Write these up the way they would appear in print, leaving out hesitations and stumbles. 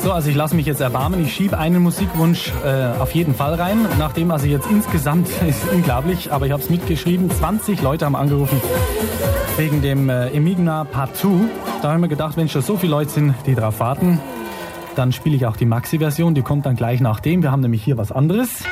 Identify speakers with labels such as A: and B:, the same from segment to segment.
A: So, also ich lasse mich jetzt erbarmen. Ich schiebe einen Musikwunsch auf jeden Fall rein. Nachdem also jetzt insgesamt, ist unglaublich, aber ich habe es mitgeschrieben, 20 Leute haben angerufen wegen dem Enigma Part 2. Da habe ich mir gedacht, wenn schon so viele Leute sind, die drauf warten, dann spiele ich auch die Maxi-Version. Die kommt dann gleich nach dem. Wir haben nämlich hier was anderes.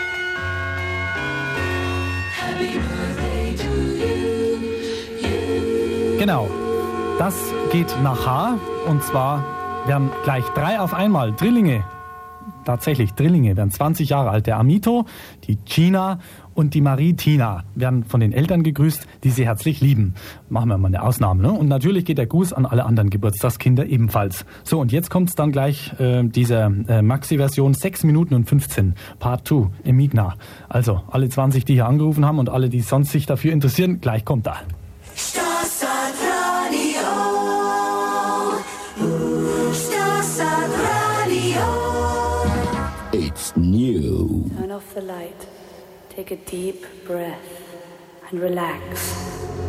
A: Genau, das geht nach H. Und zwar werden gleich 3 auf einmal Drillinge, tatsächlich Drillinge, werden 20 Jahre alt. Der Amito, die Gina und die Marie-Tina werden von den Eltern gegrüßt, die sie herzlich lieben. Machen wir mal eine Ausnahme, ne? Und natürlich geht der Gruß an alle anderen Geburtstagskinder ebenfalls. So, und jetzt kommt es dann gleich, diese Maxi-Version, 6 Minuten und 15, Part 2, Enigma. Also, alle 20, die hier angerufen haben und alle, die sonst sich dafür interessieren, gleich kommt da.
B: It's new.
C: Turn off the light. Take a deep breath and relax.